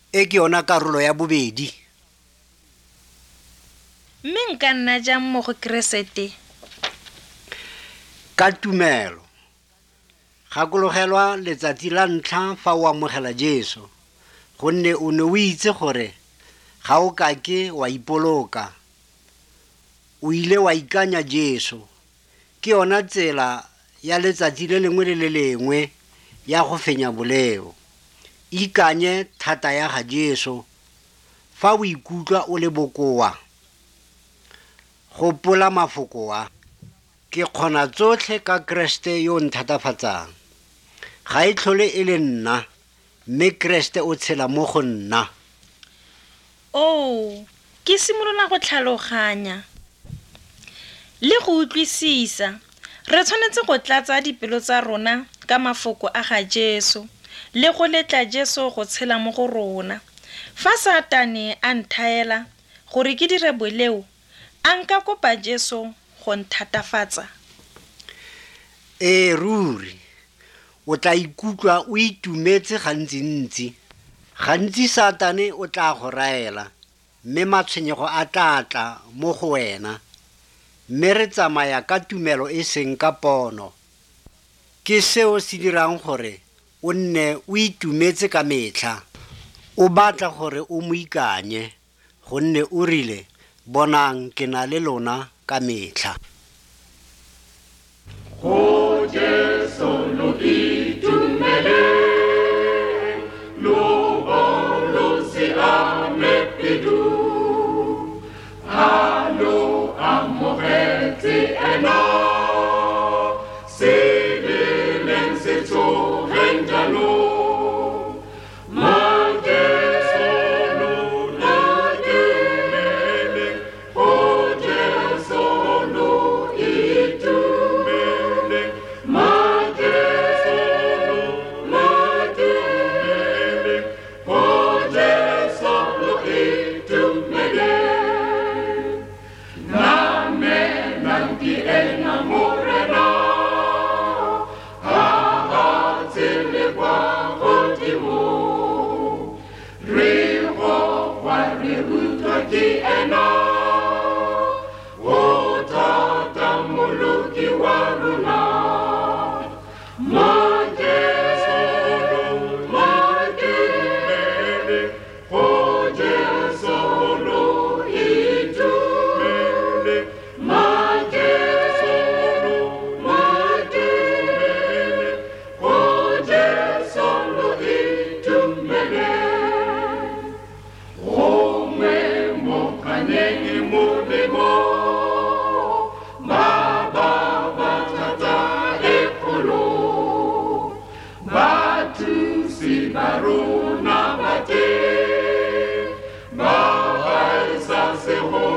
e ke yona karolo ya bobedi. mme nka nna jang mo go Keresete? Ka tumelo gakologelwa letsatsi la ntlha fa o amogela Jesu, gonne o ne o itse gore ga o ka ke wa ipoloka. O ile wa ikanya Jesu, ke yona tsela ya letsatsi le lengwe le le lengwe ya go fenya boleo. Ikanye thata ya ga Jesu fa o ikutlwa o le bokoa. Gopola mafoko a, ke kgona tsotlhe ka Kriste yo nthatafatsang. Ga e tlhole e le nna, mme Kriste o tshela mo go nna. Ke simolola go tlhaloganya le go utlwisisa. Re tshwanetse go tlatsa dipelo tsa rona ka mafoko a ga Jesu le go letla Jesu go tshela mo go rona. Fa Satane a nthaela gore ke dire boleo, a nka kopa Jesu go nthatafatsa. Ruri, o tla ikutlwa o itumetse gantsi. Gantsi Satane o tla go raela, mme matshwenyego a tla mo go wena. Mme re tsamaya ka tumelo e seng ka pono. Ke seo se dirang gore o nne o itumetse ka metlha. O batla gore o mo ikanye, gonne o rile, bonang ke na le lona ka metlha. O Jesu lo itumele, lo si amepidu, alo amoreti ena, silelen se to rendalo. Baruna bate, bahai sa se ho.